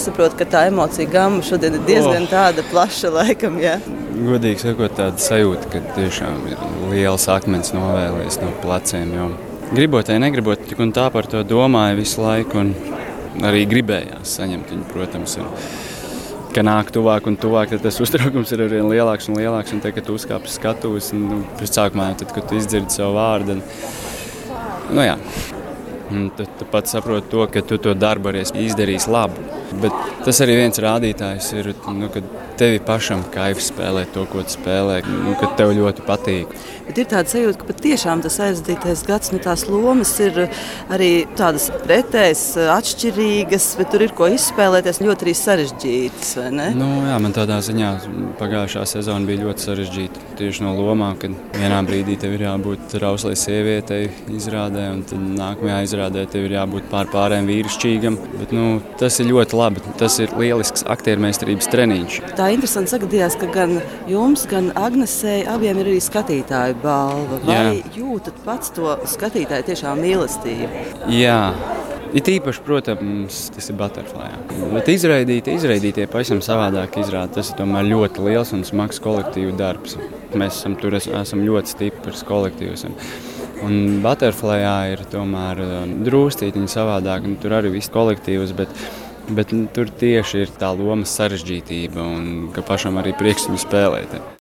es saprotu, ka tā emocija gamma šodien ir diezgan tāda plaša laikam, jā. Godīgi sakot, tāda sajūta, ka tiešām ir liels akmens novēlies no pleciem, jo gribot vai negribot, tik un tā par to domāju visu laiku, un arī gribējās saņemt viņu, protams, ka nāk tuvāk un tuvāk, tad tas uztraukums ir arvien lielāks un lielāks, un te, kad tu uzkāp uz skatuves, un sākumā, tad, kad tu izdzirdi savu vārdu, jā. Un tad tu pats saproti to, ka tu to darbu arī izdarīsi labu. Bet tas arī viens rādītājs ir, kad tevi pašam kaifs spēlēt to, ko tu spēlē, kad tev ļoti patīk. Bet ir tāda sajūta, ka patiešām tas aizvadītais gads, tās lomas ir arī tādas pretējas, atšķirīgas, bet tur ir ko izspēlēties, ļoti arī sarežģītas, vai ne? Jā, man tādā ziņā pagājušā sezona bija ļoti sarežģīta. Tieši no lomām, kad vienā brīdī tev ir jābūt rauslai sievietei izrādē, un tad nākamajā izrādē tev ir jābūt pārējiem vīrišķīgam. Bet, tas ir ļoti labi. Tas ir lielisks aktiermeistarības treniņš. Tā interesanti sagadījās, ka gan jums, gan Agnesei abiem ir arī skatītāju balva. Vai jūtat pats to skatītāju tiešām mīlestību? Jā. It īpaši, protams, tas ir Butterflyā. Bet izraidītie pavisam savādāk izrāda. Tas ir tomēr ļoti liels un smags kolektīvu darbs. Mēs esam ļoti stiprs kolektīvs. Un Butterflyā ir tomēr drūstītiņi savādāk. Tur arī viss kolektīvs, bet tur tieši ir tā lomas sarežģītība un ka pašam arī prieks viņu spēlēt.